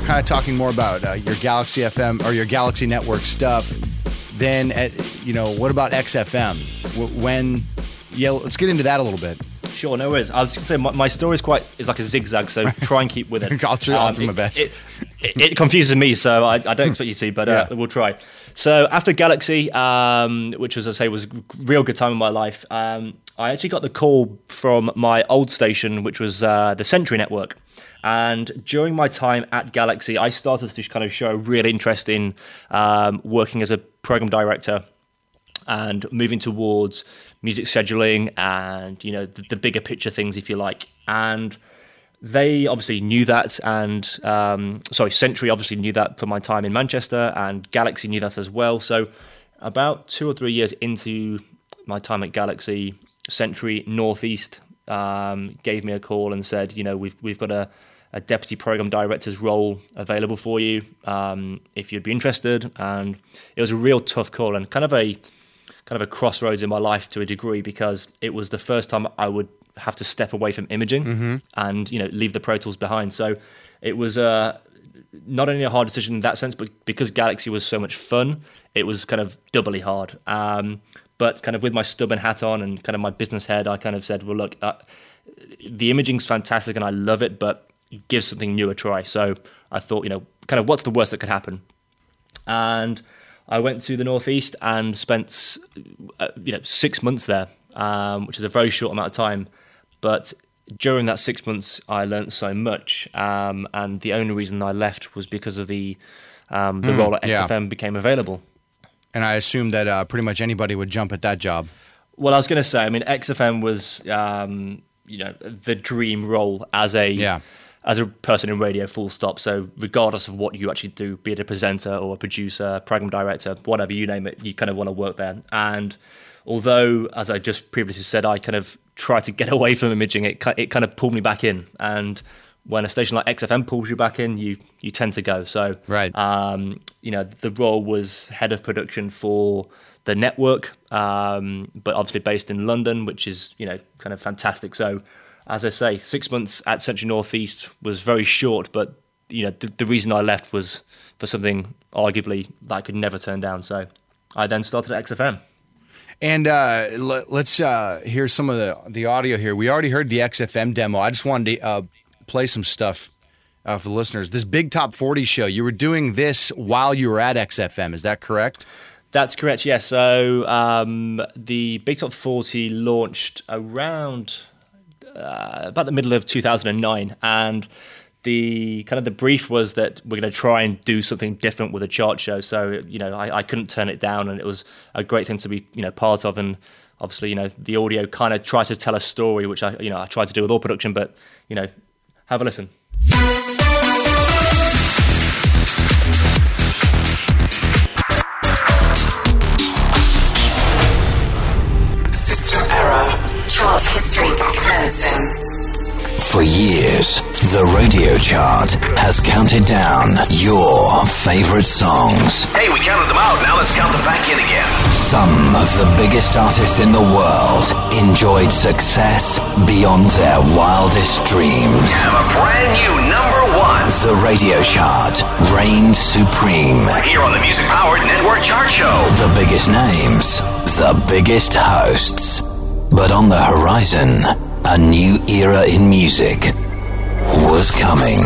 kind of talking more about your Galaxy FM or your Galaxy Network stuff. Then, what about XFM? Let's get into that a little bit. Sure, no worries. I was going to say my story is like a zigzag, so try and keep with it. I'll do my best. It confuses me, so I don't expect you to, but we'll try. So after Galaxy, which was, as I say, was a real good time in my life, I actually got the call from my old station, which was the Century Network. And during my time at Galaxy, I started to kind of show a real interest in working as a program director and moving towards music scheduling and, the bigger picture things, if you like. And they obviously knew that, and Century obviously knew that from my time in Manchester, and Galaxy knew that as well. So about 2 or 3 years into my time at Galaxy, Century Northeast gave me a call and said, we've got a deputy program director's role available for you, if you'd be interested. And it was a real tough call and kind of a crossroads in my life to a degree, because it was the first time I would have to step away from imaging and leave the Pro Tools behind. So it was not only a hard decision in that sense, but because Galaxy was so much fun, it was kind of doubly hard. But kind of with my stubborn hat on and kind of my business head, I kind of said, well, look, the imaging's fantastic and I love it, but give something new a try. So I thought, kind of what's the worst that could happen? And I went to the Northeast and spent, 6 months there, which is a very short amount of time. But during that 6 months, I learned so much. And the only reason I left was because of the role at XFM became available. And I assume that pretty much anybody would jump at that job. Well, I was going to say, XFM was, the dream role as a person in radio, full stop. So regardless of what you actually do, be it a presenter or a producer, program director, whatever, you name it, you kind of want to work there. And although, as I just previously said, I kind of tried to get away from imaging, it kind of pulled me back in. And when a station like XFM pulls you back in, you tend to go. So, right. The role was head of production for the network, but obviously based in London, which is, kind of fantastic. So, as I say, 6 months at Central Northeast was very short, but, the reason I left was for something arguably that I could never turn down. So I then started at XFM. And let's hear some of the audio here. We already heard the XFM demo. I just wanted to play some stuff for the listeners. This Big Top 40 show, you were doing this while you were at XFM. Is that correct? That's correct, yes. So the Big Top 40 launched around about the middle of 2009, and the brief was that we're going to try and do something different with a chart show. So I couldn't turn it down, and it was a great thing to be part of. And obviously the audio kind of tries to tell a story, which I tried to do with all production. But have a listen. System error. Chart history commencing. For years, the radio chart has counted down your favorite songs. Hey, we counted them out. Now let's count them back in again. Some of the biggest artists in the world enjoyed success beyond their wildest dreams. We have a brand new number one. The radio chart reigned supreme. Here on the Music Powered Network Chart Show. The biggest names, the biggest hosts. But on the horizon, a new era in music was coming.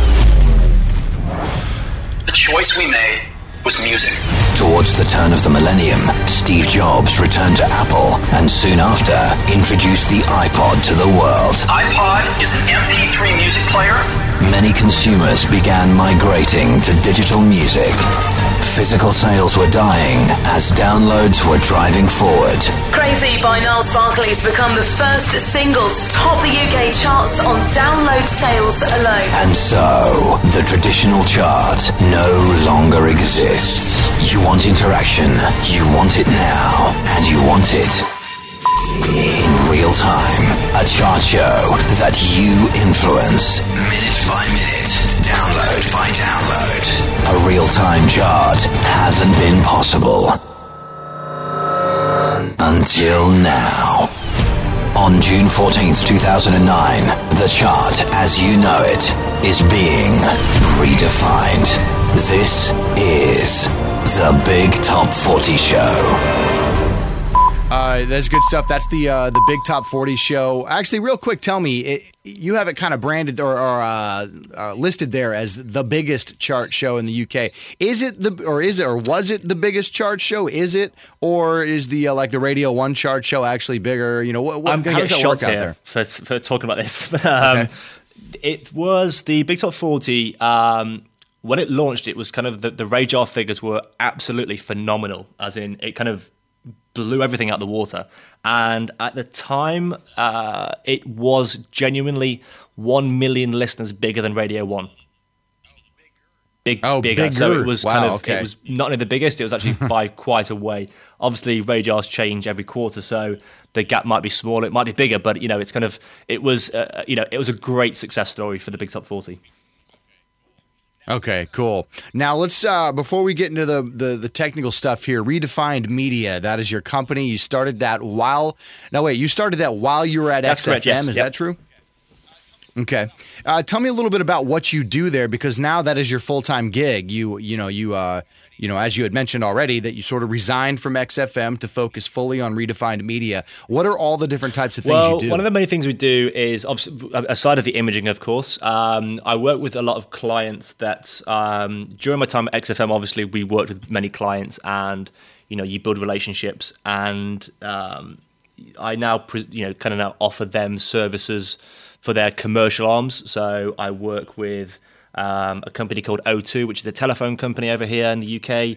The choice we made was music. Towards the turn of the millennium, Steve Jobs returned to Apple and soon after introduced the iPod to the world. iPod is an MP3 music player. Many consumers began migrating to digital music. Physical sales were dying as downloads were driving forward. Crazy by Niles Barkley's become the first single to top the UK charts on download sales alone. And so, the traditional chart no longer exists. You want interaction, you want it now, and you want it in real time. A chart show that you influence minute by minute, download by download. A real-time chart hasn't been possible until now. On June 14th, 2009, the chart, as you know it, is being redefined. This is the Big Top 40 Show. That's good stuff. That's the Big Top 40 Show. Actually, real quick, tell me, you have it kind of branded or listed there as the biggest chart show in the UK. Was it the biggest chart show? Is it, or is the like the Radio 1 chart show actually bigger? You know, I'm going to get shot here for talking about this. Okay. It was the Big Top 40. When it launched, it was kind of the Radar figures were absolutely phenomenal. As in, it kind of blew everything out the water. And at the time, it was genuinely 1 million listeners bigger than Radio 1. Bigger. So it was it was not only the biggest, it was actually by quite a way. Obviously, Radar's change every quarter, so the gap might be smaller, it might be bigger, but it was a great success story for the Big Top 40. Okay, cool. Now let's before we get into the technical stuff here, Redefined Media, that is your company. You started that while you were at That's XFM, correct, yes. Is that true? Okay. Tell me a little bit about what you do there, because now that is your full-time gig. You as you had mentioned already, that you sort of resigned from XFM to focus fully on Redefined Media. What are all the different types of things you do? One of the main things we do is, obviously, aside of the imaging, of course, I work with a lot of clients that, during my time at XFM, obviously, we worked with many clients and, you build relationships. And I now, kind of now offer them services for their commercial arms. So I work with a company called O2, which is a telephone company over here in the UK.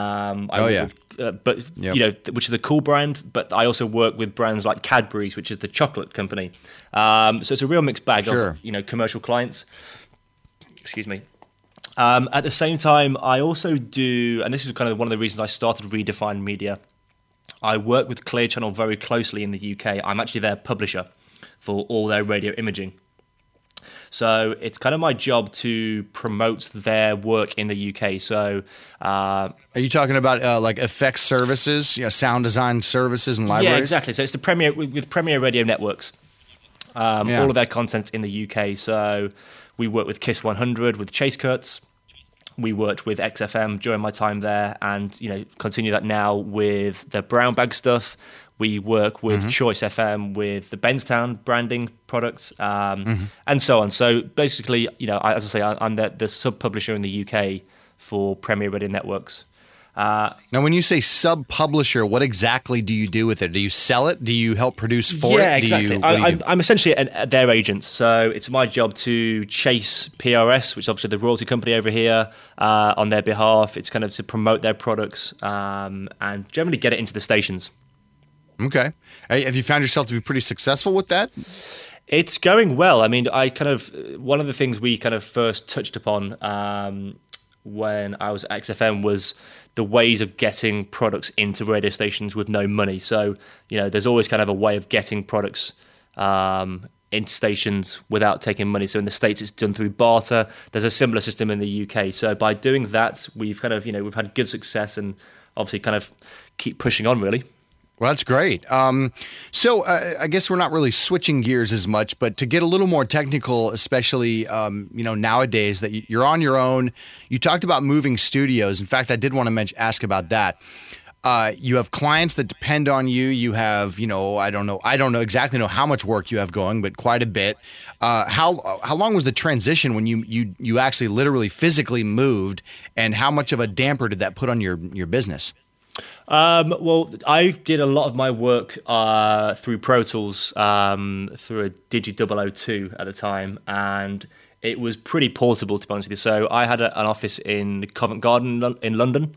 Which is a cool brand. But I also work with brands like Cadbury's, which is the chocolate company. So it's a real mixed bag of commercial clients. Excuse me. At the same time, I also do, and this is kind of one of the reasons I started Redefined Media. I work with Clear Channel very closely in the UK. I'm actually their publisher for all their radio imaging. So it's kind of my job to promote their work in the UK. So, are you talking about like effects services, sound design services and libraries? Yeah, exactly. So it's the Premier with Premier Radio Networks. All of their content in the UK. So we work with Kiss 100, with Chase Kurtz. We worked with XFM during my time there, and continue that now with the Brown Bag stuff. We work with Choice FM, with the Benstown branding products, and so on. So basically, as I say, I'm the sub-publisher in the UK for Premier Radio Networks. Now, when you say sub-publisher, what exactly do you do with it? Do you sell it? Do you help produce for it? Yeah, exactly. I'm essentially their agent. So it's my job to chase PRS, which is obviously the royalty company over here, on their behalf. It's kind of to promote their products and generally get it into the stations. Okay. Have you found yourself to be pretty successful with that? It's going well. I mean, one of the things we kind of first touched upon when I was at XFM was the ways of getting products into radio stations with no money. So, there's always kind of a way of getting products into stations without taking money. So in the States, it's done through barter. There's a similar system in the UK. So by doing that, we've kind of, we've had good success and obviously kind of keep pushing on, really. Well, that's great. So I guess we're not really switching gears as much, but to get a little more technical, especially nowadays that you're on your own. You talked about moving studios. In fact, I did want to ask about that. You have clients that depend on you. You have, I don't exactly know how much work you have going, but quite a bit. How long was the transition when you actually literally physically moved, and how much of a damper did that put on your business? Well, I did a lot of my work through Pro Tools, through a Digi 002 at the time, and it was pretty portable, to be honest with you. So I had an office in Covent Garden in London.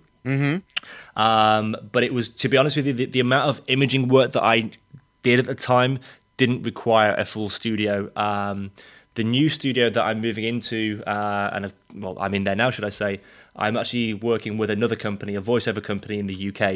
But it was, to be honest with you, the amount of imaging work that I did at the time didn't require a full studio. The new studio that I'm moving into, I'm in there now, should I say, I'm actually working with another company, a voiceover company in the UK.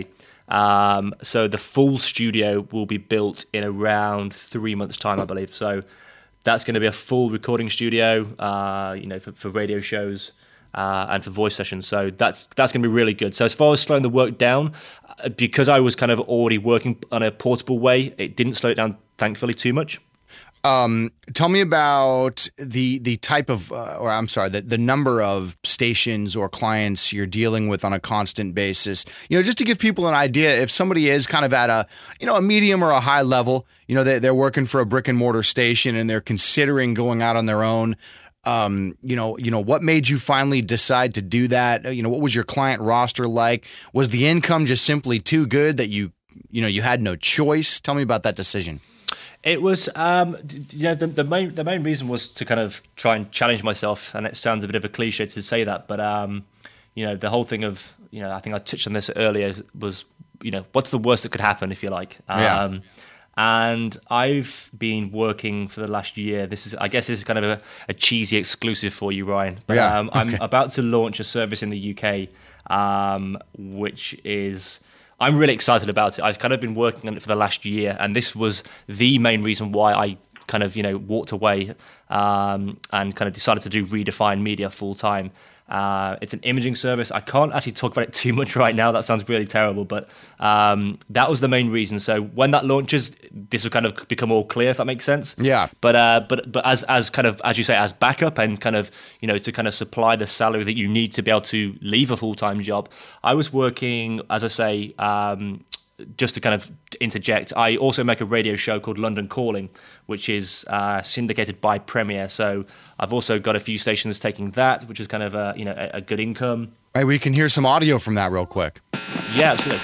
So the full studio will be built in around 3 months' time, I believe. So that's going to be a full recording studio, for radio shows and for voice sessions. So that's going to be really good. So as far as slowing the work down, because I was kind of already working on a portable way, it didn't slow it down, thankfully, too much. Tell me about the type of, or I'm sorry, the number of stations or clients you're dealing with on a constant basis. Just to give people an idea, if somebody is kind of at a medium or a high level, they're working for a brick and mortar station and they're considering going out on their own. What made you finally decide to do that? What was your client roster like? Was the income just simply too good that you had no choice? Tell me about that decision. It was, the main reason was to kind of try and challenge myself, and it sounds a bit of a cliche to say that, but the whole thing of, I think I touched on this earlier, was, what's the worst that could happen, if you like. And I've been working for the last year. I guess this is kind of a cheesy exclusive for you, Ryan. But, I'm about to launch a service in the UK, which is, I'm really excited about it. I've kind of been working on it for the last year, and this was the main reason why I kind of, walked away and kind of decided to do Redefine Media full time. It's an imaging service. I can't actually talk about it too much right now. That sounds really terrible, but that was the main reason. So when that launches, this will kind of become all clear, if that makes sense. Yeah. But as kind of, as you say, as backup and kind of, to kind of supply the salary that you need to be able to leave a full-time job, I was working, as I say, just to kind of interject, I also make a radio show called London Calling, which is syndicated by Premier. So I've also got a few stations taking that, which is kind of a good income. Hey, we can hear some audio from that real quick. Yeah, absolutely.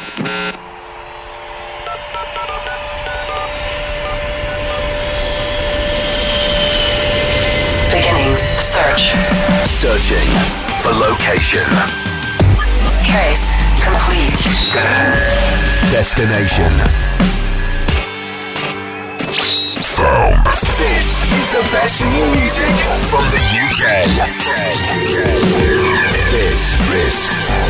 Beginning search. Searching for location. Case complete. Destination. Found. This is the best new music from the UK. This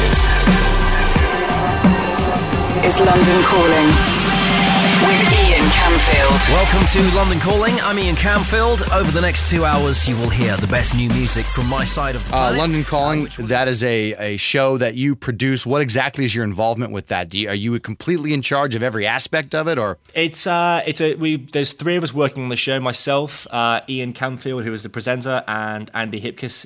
Is London Calling with Ian Camfield. Welcome to London Calling. I'm Ian Camfield. Over the next 2 hours, you will hear the best new music from my side of the planet. London Calling, that is a show that you produce. What exactly is your involvement with that? Are you completely in charge of every aspect of it, or? There's three of us working on the show. Myself, Ian Camfield, who is the presenter, and Andy Hipkiss,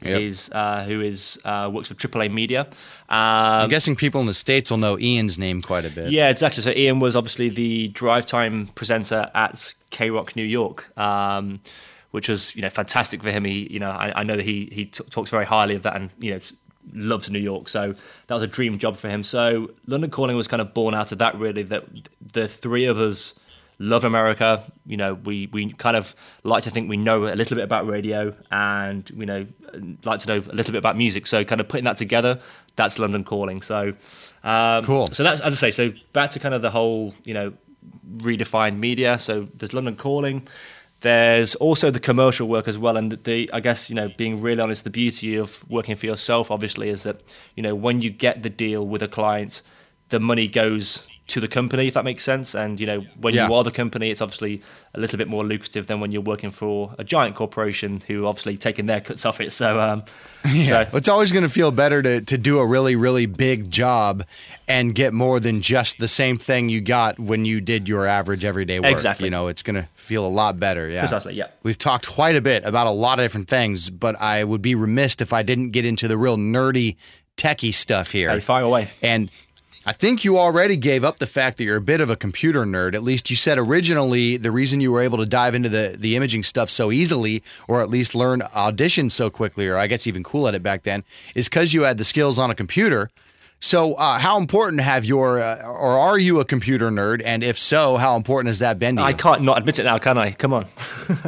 who works for AAA Media. I'm guessing people in the States will know Ian's name quite a bit. Yeah, exactly. So Ian was obviously the drive time presenter at K-Rock New York, which was fantastic for him. He I know that he talks very highly of that and loves New York. So that was a dream job for him. So London Calling was kind of born out of that, really, that the three of us love America. We kind of like to think we know a little bit about radio and like to know a little bit about music. So kind of putting that together, that's London Calling. So cool. So that's, as I say, so back to kind of the whole Redefined Media. So there's London Calling. There's also the commercial work as well, and I guess being really honest, the beauty of working for yourself obviously is that when you get the deal with a client, the money goes to the company, if that makes sense. And when you are the company, it's obviously a little bit more lucrative than when you're working for a giant corporation who obviously taking their cuts off it. So it's always going to feel better to do a really, really big job and get more than just the same thing you got when you did your average everyday work. Exactly. It's going to feel a lot better. Yeah. Precisely. Yeah. We've talked quite a bit about a lot of different things, but I would be remiss if I didn't get into the real nerdy, techie stuff here. Hey, fire away. And I think you already gave up the fact that you're a bit of a computer nerd. At least you said originally the reason you were able to dive into the imaging stuff so easily, or at least learn Audition so quickly, or I guess even cool at it back then, is because you had the skills on a computer. So how important have or are you a computer nerd? And if so, how important has that been to you? I can't not admit it now, can I? Come on.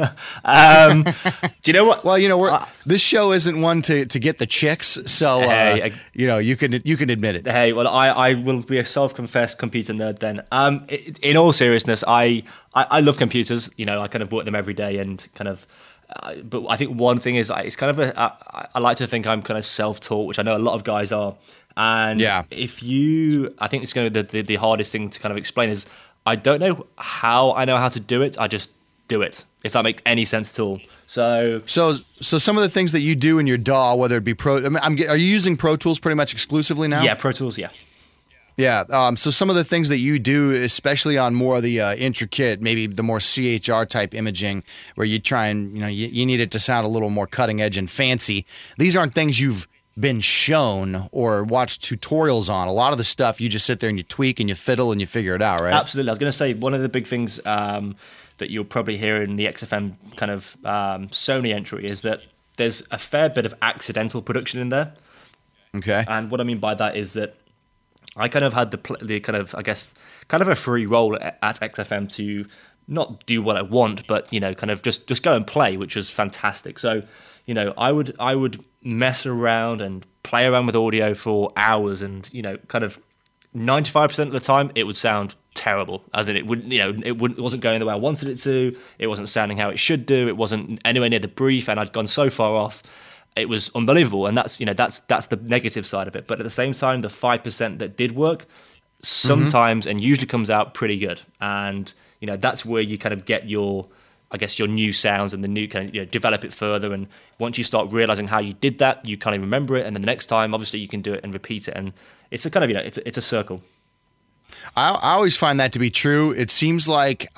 Do you know what? Well, this show isn't one to get the chicks, so you can admit it. Hey, well, I will be a self-confessed computer nerd then. In all seriousness, I love computers. I kind of work them every day, and kind of. But I think one thing is it's kind of I like to think I'm kind of self-taught, which I know a lot of guys are. And I think it's going to be the hardest thing to kind of explain is I don't know how I know how to do it. I just do it, if that makes any sense at all. So some of the things that you do in your DAW, whether it be are you using Pro Tools pretty much exclusively now? Yeah, Pro Tools, yeah. Yeah. So some of the things that you do, especially on more of the intricate, maybe the more CHR type imaging, where you try and you need it to sound a little more cutting edge and fancy. These aren't things you've been shown or watched tutorials on. A lot of the stuff you just sit there and you tweak and you fiddle and you figure it out, right? Absolutely. I was going to say one of the big things that you'll probably hear in the XFM kind of Sony entry is that there's a fair bit of accidental production in there. Okay. And what I mean by that is that I kind of had the kind of, I guess, kind of a free role at XFM to not do what I want, but, kind of just go and play, which was fantastic. So, I would mess around and play around with audio for hours and, kind of 95% of the time it would sound terrible, as in it wasn't going the way I wanted it to. It wasn't sounding how it should do. It wasn't anywhere near the brief, and I'd gone so far off. It was unbelievable, and that's the negative side of it. But at the same time, the 5% that did work sometimes and usually comes out pretty good, and that's where you kind of get your new sounds and the new kind of develop it further. And once you start realizing how you did that, you kind of remember it, and then the next time, obviously, you can do it and repeat it, and it's a kind of it's a circle. I always find that to be true. It seems like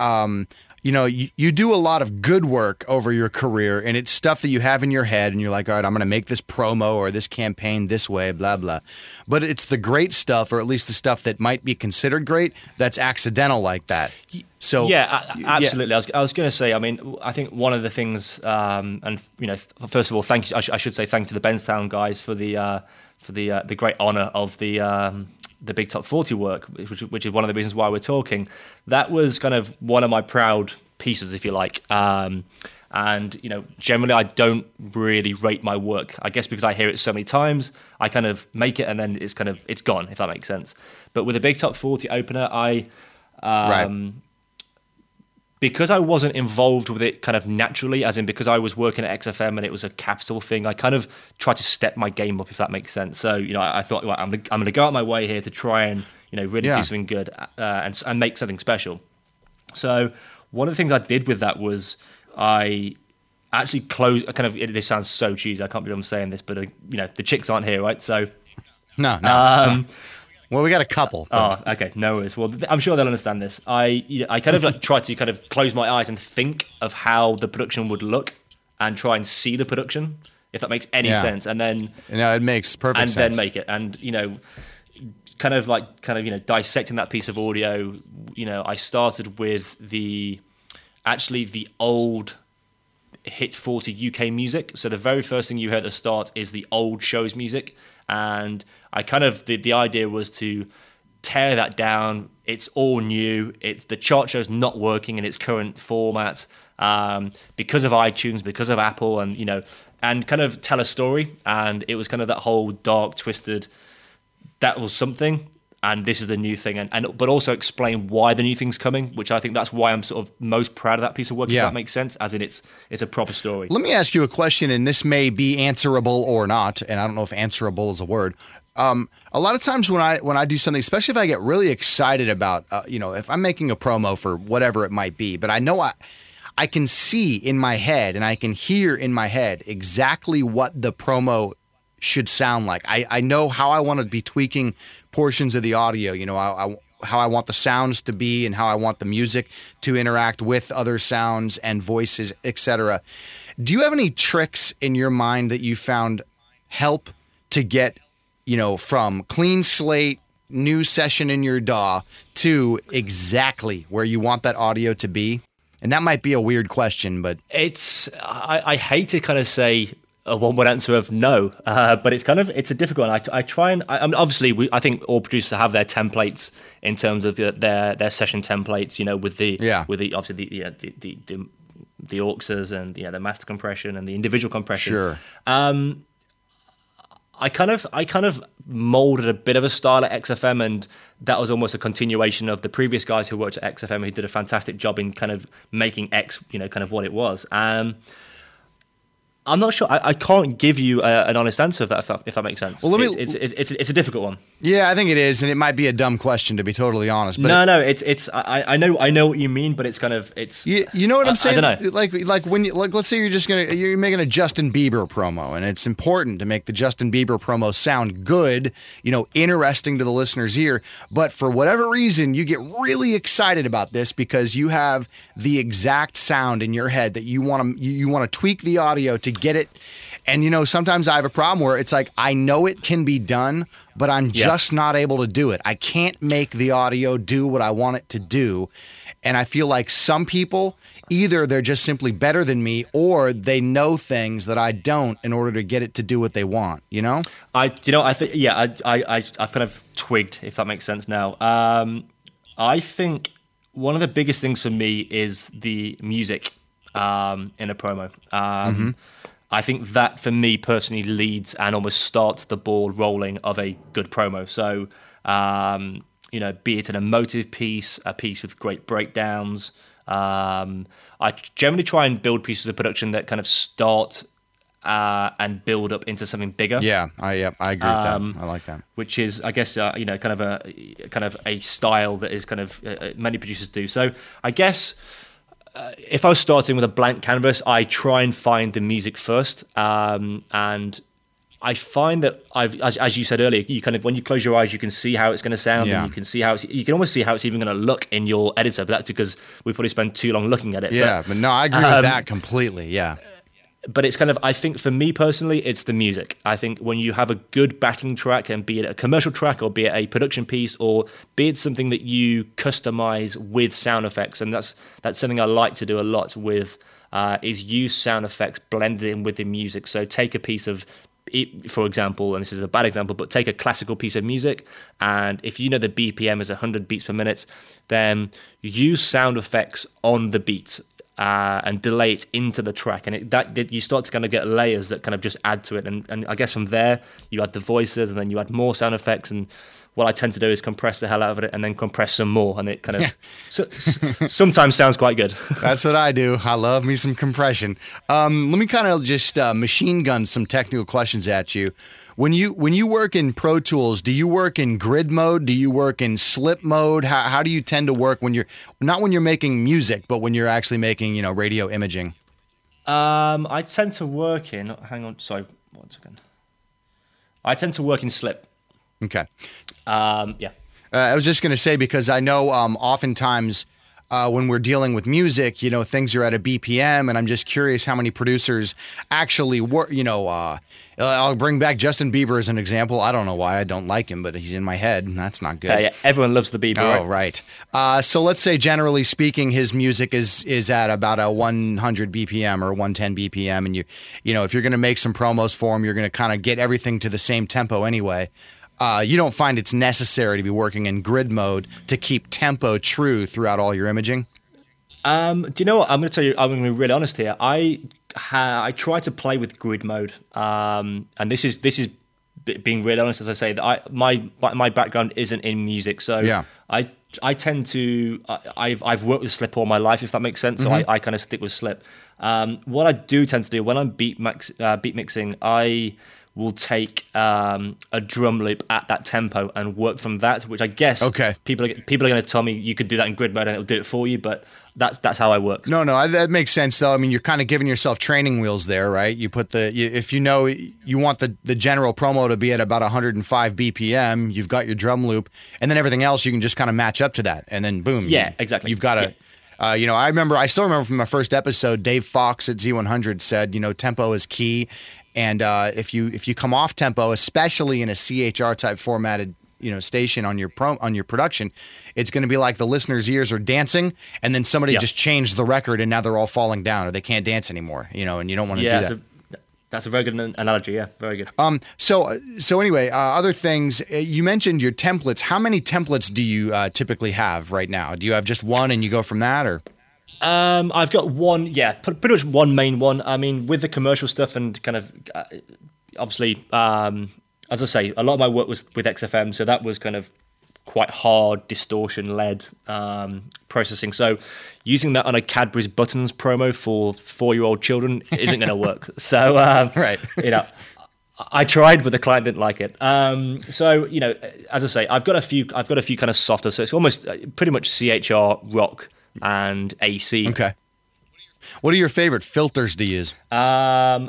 you do a lot of good work over your career, and it's stuff that you have in your head, and you're like, all right, I'm going to make this promo or this campaign this way, blah, blah. But it's the great stuff, or at least the stuff that might be considered great, that's accidental like that. So yeah, absolutely. Yeah. I was going to say, I mean, I think one of the things, and first of all, thank you. I should say thank you to the Benstown guys for the great honor of the Big Top 40 work, which is one of the reasons why we're talking. That was kind of one of my proud pieces, if you like. And, generally I don't really rate my work. I guess because I hear it so many times, I kind of make it and then it's gone, if that makes sense. But with the Big Top 40 opener, right. Because I wasn't involved with it kind of naturally, as in because I was working at XFM and it was a capital thing, I kind of tried to step my game up, if that makes sense. So, I thought, well, I'm going to go out my way here to try and, really do something good and make something special. So one of the things I did with that was I actually closed, this sounds so cheesy, I can't believe I'm saying this, but, the chicks aren't here, right? So... No. Well, we got a couple. But... Oh, okay. No worries. Well, I'm sure they'll understand this. I kind of try to kind of close my eyes and think of how the production would look and try and see the production, if that makes any sense. And then... No, it makes perfect sense. And then make it. And, kind of dissecting that piece of audio, I started with the old Hit 40 UK music. So the very first thing you heard at the start is the old show's music. And I kind of, the idea was to tear that down. It's all new. The chart show's not working in its current format because of iTunes, because of Apple, and and kind of tell a story. And it was kind of that whole dark, twisted. That was something, and this is the new thing, but also explain why the new thing's coming. Which I think that's why I'm sort of most proud of that piece of work. If that makes sense, as in it's a proper story. Let me ask you a question, and this may be answerable or not, and I don't know if answerable is a word. A lot of times when I do something, especially if I get really excited about, if I'm making a promo for whatever it might be, but I know I can see in my head and I can hear in my head exactly what the promo should sound like. I know how I want to be tweaking portions of the audio, how I want the sounds to be and how I want the music to interact with other sounds and voices, etc. Do you have any tricks in your mind that you found help to get from clean slate, new session in your DAW to exactly where you want that audio to be? And that might be a weird question, but I hate to kind of say a one-word answer of no, but it's a difficult one. I try and obviously I think all producers have their templates in terms of their session templates, with the obviously the auxes and the master compression and the individual compression. Sure. I kind of molded a bit of a style at XFM, and that was almost a continuation of the previous guys who worked at XFM who did a fantastic job in kind of making X, kind of what it was. I'm not sure. I can't give you an honest answer of that, if that makes sense. Well, it's a difficult one. Yeah, I think it is, and it might be a dumb question, to be totally honest. But I know what you mean, but it's kind of You know what I'm saying? I don't know. Like when let's say you're making a Justin Bieber promo, and it's important to make the Justin Bieber promo sound good, interesting to the listener's ear. But for whatever reason, you get really excited about this because you have the exact sound in your head that you want to tweak the audio to get it. And sometimes I have a problem where it's like I know it can be done, but I'm just not able to do it. I can't make the audio do what I want it to do. And I feel like some people, either they're just simply better than me, or they know things that I don't in order to get it to do what they want. I think I've kind of twigged, if that makes sense now. I think one of the biggest things for me is the music in a promo. I think that, for me personally, leads and almost starts the ball rolling of a good promo. So, be it an emotive piece, a piece with great breakdowns. I generally try and build pieces of production that kind of start and build up into something bigger. Yeah, I agree with that. I like that. Which is, I guess, kind of a style that is kind of many producers do. So, I guess. If I was starting with a blank canvas, I try and find the music first, and I find that as you said earlier, you kind of, when you close your eyes, you can see how it's going to sound, and you can see you can almost see how it's even going to look in your editor. But that's because we probably spend too long looking at it. Yeah, but no, I agree with that completely. Yeah. But it's kind of, I think for me personally, it's the music. I think when you have a good backing track, and be it a commercial track or be it a production piece or be it something that you customize with sound effects, and that's something I like to do a lot with, is use sound effects blended in with the music. So take a piece of, for example, and this is a bad example, but take a classical piece of music, and if you know the BPM is 100 beats per minute, then use sound effects on the beat. And delay it into the track, and you start to kind of get layers that kind of just add to it, and I guess from there you add the voices, and then you add more sound effects, and what I tend to do is compress the hell out of it and then compress some more, and it kind of sometimes sounds quite good. That's what I do. I love me some compression. Let me kind of just machine gun some technical questions at you. When you work in Pro Tools, do you work in grid mode? Do you work in slip mode? How do you tend to work when you're making music, but when you're actually making radio imaging? I tend to work in. Hang on, sorry, 1 second. I tend to work in slip. Okay. Yeah. I was just going to say, because I know oftentimes when we're dealing with music, things are at a BPM, and I'm just curious how many producers actually work. I'll bring back Justin Bieber as an example. I don't know why I don't like him, but he's in my head, and that's not good. Yeah, everyone loves the Bieber. Oh, right. So let's say, generally speaking, his music is at about a 100 BPM or 110 BPM, and if you're going to make some promos for him, you're going to kind of get everything to the same tempo anyway. You don't find it's necessary to be working in grid mode to keep tempo true throughout all your imaging? Do you know what? I'm going to tell you, I'm going to be really honest here. I try to play with grid mode, and this is being really honest, as I say, that my background isn't in music, so yeah. I tend to I've worked with slip all my life, if that makes sense. So I kind of stick with slip. What I do tend to do when I'm beat mixing, I will take a drum loop at that tempo and work from that, which I guess people are going to tell me you could do that in grid mode and it'll do it for you, but that's how I work. No, that makes sense though. I mean, you're kind of giving yourself training wheels there, right? You put if you want the general promo to be at about 105 BPM, you've got your drum loop, and then everything else you can just kind of match up to that, and then boom. Yeah, exactly. You've got to. Yeah. I still remember from my first episode, Dave Fox at Z100 said, tempo is key. And if you come off tempo, especially in a CHR type formatted station on your production, it's going to be like the listener's ears are dancing, and then somebody just changed the record, and now they're all falling down, or they can't dance anymore. And you don't want to do that. That's a very good analogy. Yeah, very good. So anyway, other things you mentioned your templates. How many templates do you typically have right now? Do you have just one and you go from that, or? I've got one, pretty much one main one. I mean, with the commercial stuff and kind of, obviously, as I say, a lot of my work was with XFM, so that was kind of quite hard distortion-led processing. So using that on a Cadbury's Buttons promo for 4-year-old children isn't going to work. So, Right. I tried, but the client didn't like it. So, as I say, I've got a few kind of softer. So it's almost pretty much CHR, rock, and AC. Okay. What are your favorite filters to use? I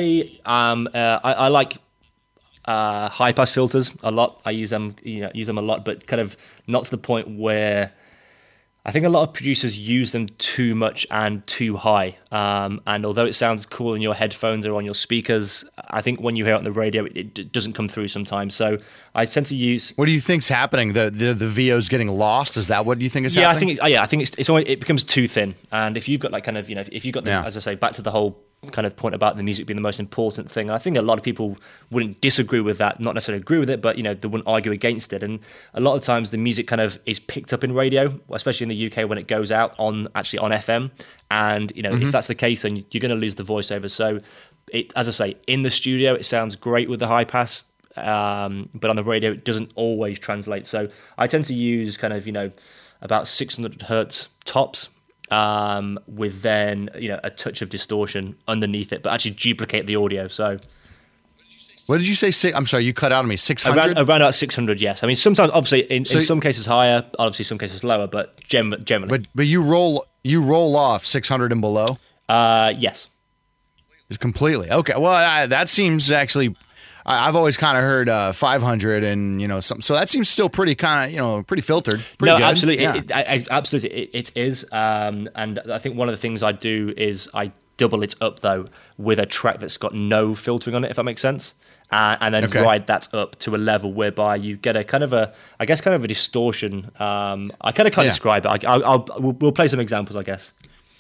like high pass filters a lot. I use them a lot, but kind of not to the point where I think a lot of producers use them too much and too high. And although it sounds cool in your headphones or on your speakers, I think when you hear it on the radio, it doesn't come through sometimes. So I tend to use. What do you think's happening? The VO's getting lost? Is that what you think is happening? I think it becomes too thin. And if you've got like kind of if you've got as I say, back to the whole kind of point about the music being the most important thing. And I think a lot of people wouldn't disagree with that, not necessarily agree with it, but they wouldn't argue against it. And a lot of times the music kind of is picked up in radio, especially in the UK when it goes out on FM. And if that's the case, then you're going to lose the voiceover. So as I say, in the studio it sounds great with the high pass, but on the radio it doesn't always translate. So I tend to use kind of about 600 hertz tops. With then a touch of distortion underneath it, but actually duplicate the audio. So, what did you say? I'm sorry, you cut out on me. 600? Around about 600. Yes, I mean sometimes, obviously, in some cases higher, obviously some cases lower, but generally. But you roll off 600 and below. Yes. Just completely. Okay. Well, that seems actually. I've always kind of heard 500 and something. So that seems still pretty kind of pretty filtered. Pretty good. Absolutely, yeah. Absolutely, it is. And I think one of the things I do is I double it up though with a track that's got no filtering on it, if that makes sense, and then ride that up to a level whereby you get a kind of a distortion. I kind of can't describe it. We'll play some examples, I guess.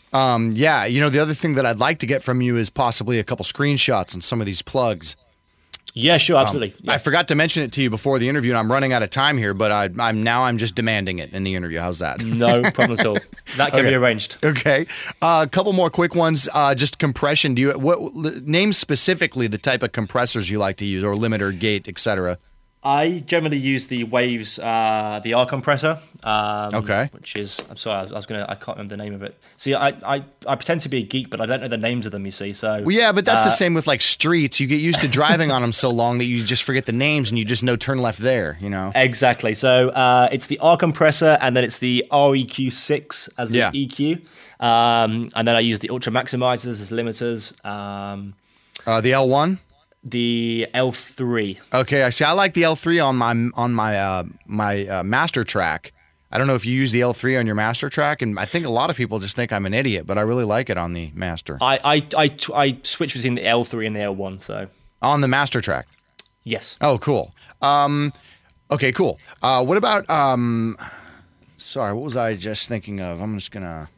The other thing that I'd like to get from you is possibly a couple screenshots on some of these plugs. Yeah, sure, absolutely. I forgot to mention it to you before the interview, and I'm running out of time here, but I'm just demanding it in the interview. How's that? No problem at all. That can be arranged. Okay. A couple more quick ones. Just compression. Name specifically the type of compressors you like to use, or limiter, gate, etc. I generally use the Waves, the R compressor. Okay. Which is, I'm sorry, I can't remember the name of it. See, I pretend to be a geek, but I don't know the names of them, you see, so. Well, yeah, but that's the same with like streets. You get used to driving on them so long that you just forget the names and you just know turn left there, Exactly. So it's the R compressor, and then it's the REQ6 as the EQ. And then I use the Ultra Maximizers as limiters. The L1? The L3. Okay, I like the L3 on my master track. I don't know if you use the L3 on your master track, and I think a lot of people just think I'm an idiot, but I really like it on the master. I switch between the L3 and the L1, so on the master track. Yes. Oh, cool. Okay, cool. What about sorry, what was I just thinking of? I'm just gonna.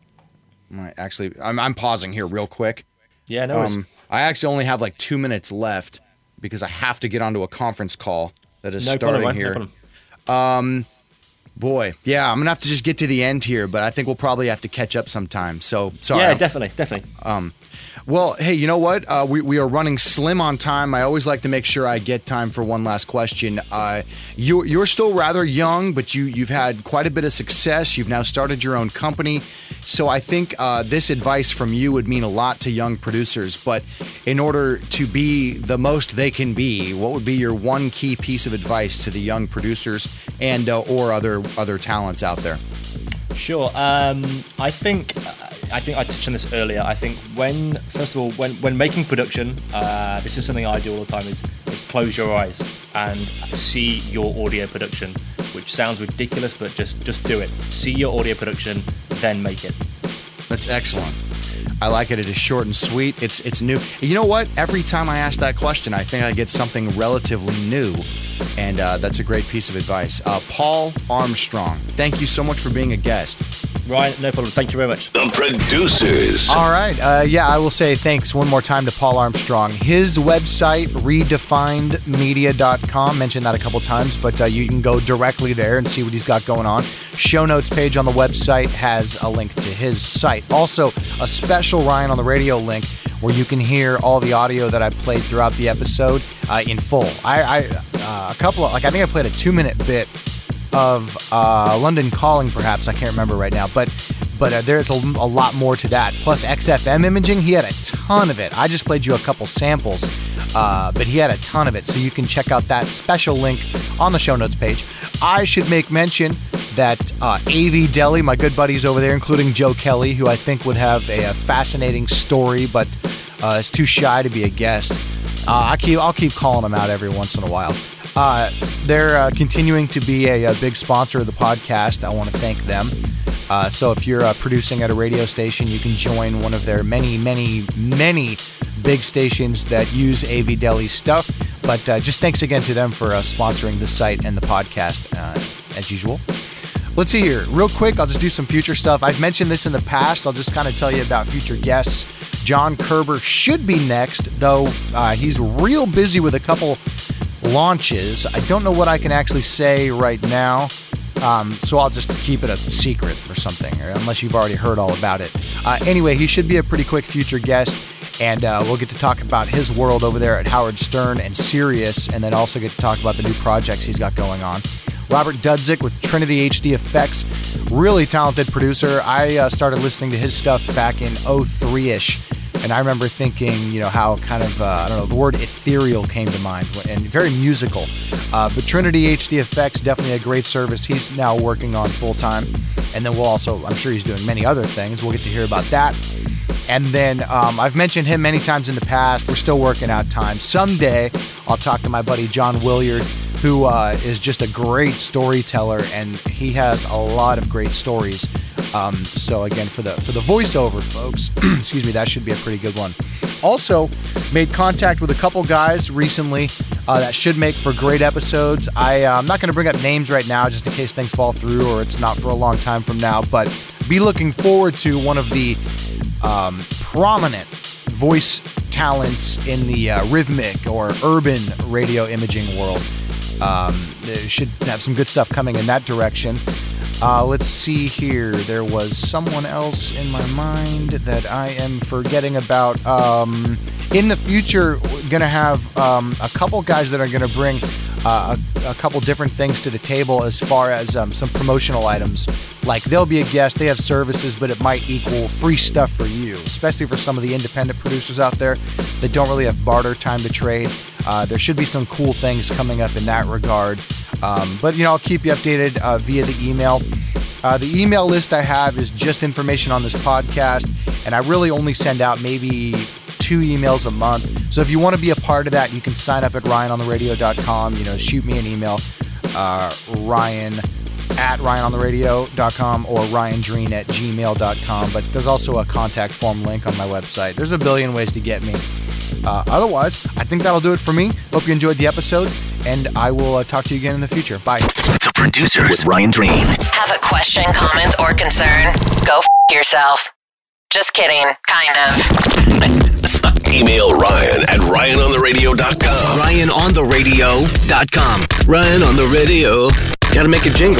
I'm pausing here real quick. Yeah, no worries. I actually only have like 2 minutes left because I have to get onto a conference call that is starting here. No problem. Boy, yeah, I'm gonna have to just get to the end here, but I think we'll probably have to catch up sometime. So sorry. Yeah, definitely. Well, hey, you know what? We are running slim on time. I always like to make sure I get time for one last question. You're still rather young, but you've had quite a bit of success. You've now started your own company. So I think this advice from you would mean a lot to young producers. But in order to be the most they can be, what would be your one key piece of advice to the young producers and or other talents out there? Sure. I think I touched on this earlier. I think first of all, when making production, this is something I do all the time, is close your eyes and see your audio production, which sounds ridiculous, but just do it. See your audio production, then make it. That's excellent. I like it. It is short and sweet. It's new. You know what? Every time I ask that question, I think I get something relatively new, and that's a great piece of advice. Paul Armstrong, thank you so much for being a guest. Ryan, no problem. Thank you very much. The producers. All right. I will say thanks one more time to Paul Armstrong. His website, redefinedmedia.com. Mentioned that a couple times, but you can go directly there and see what he's got going on. Show notes page on the website has a link to his site. Also, a special Ryan on the Radio link where you can hear all the audio that I played throughout the episode in full. I think I played a 2-minute bit London Calling, perhaps. I can't remember right now, but there's a lot more to that. Plus XFM imaging, he had a ton of it. I just played you a couple samples, but he had a ton of it, so you can check out that special link on the show notes page. I should make mention that AV Deli, my good buddies over there, including Joe Kelly, who I think would have a fascinating story, but is too shy to be a guest. I'll keep calling them out every once in a while. They're continuing to be a big sponsor of the podcast. I want to thank them. So if you're producing at a radio station, you can join one of their many, many, many big stations that use AV Deli stuff. But just thanks again to them for sponsoring the site and the podcast as usual. Let's see here. Real quick, I'll just do some future stuff. I've mentioned this in the past. I'll just kind of tell you about future guests. John Kerber should be next, though he's real busy with a couple launches. I don't know what I can actually say right now, so I'll just keep it a secret or something, unless you've already heard all about it. Anyway, he should be a pretty quick future guest, and we'll get to talk about his world over there at Howard Stern and Sirius, and then also get to talk about the new projects he's got going on. Robert Dudzik with Trinity HD Effects, really talented producer. I started listening to his stuff back in 03-ish, and I remember thinking, how kind of, the word ethereal came to mind, and very musical. But Trinity HD Effects, definitely a great service he's now working on full-time. And then I'm sure he's doing many other things. We'll get to hear about that. And then I've mentioned him many times in the past. We're still working out time. Someday, I'll talk to my buddy John Williard, who is just a great storyteller, and he has a lot of great stories. So again, for the voiceover folks, excuse me, that should be a pretty good one. Also, made contact with a couple guys recently that should make for great episodes. I'm not going to bring up names right now just in case things fall through or it's not for a long time from now, but be looking forward to one of the prominent voice talents in the rhythmic or urban radio imaging world. They should have some good stuff coming in that direction. Let's see here. There was someone else in my mind that I am forgetting about. In the future, we're going to have a couple guys that are going to bring a couple different things to the table as far as some promotional items. Like, they'll be a guest, they have services, but it might equal free stuff for you, especially for some of the independent producers out there that don't really have barter time to trade. There should be some cool things coming up in that regard. But I'll keep you updated via the email. The email list I have is just information on this podcast, and I really only send out maybe 2 emails a month. So if you want to be a part of that, you can sign up at ryanontheradio.com. Shoot me an email, Ryan at ryanontheradio.com or ryandreen@gmail.com. But there's also a contact form link on my website. There's a billion ways to get me. Otherwise, I think that'll do it for me. Hope you enjoyed the episode, and I will talk to you again in the future. Bye. The Producers with Ryan Dreen. Have a question, comment, or concern? Go yourself. Just kidding, kind of. Email Ryan at ryanontheradio.com. ryanontheradio.com. Ryan on the radio. Gotta make a jingle.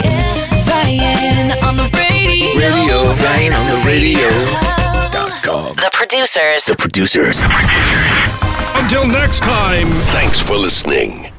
Ryan on the radio. Ryan on the radio.com. The Producers. The Producers. Until next time. Thanks for listening.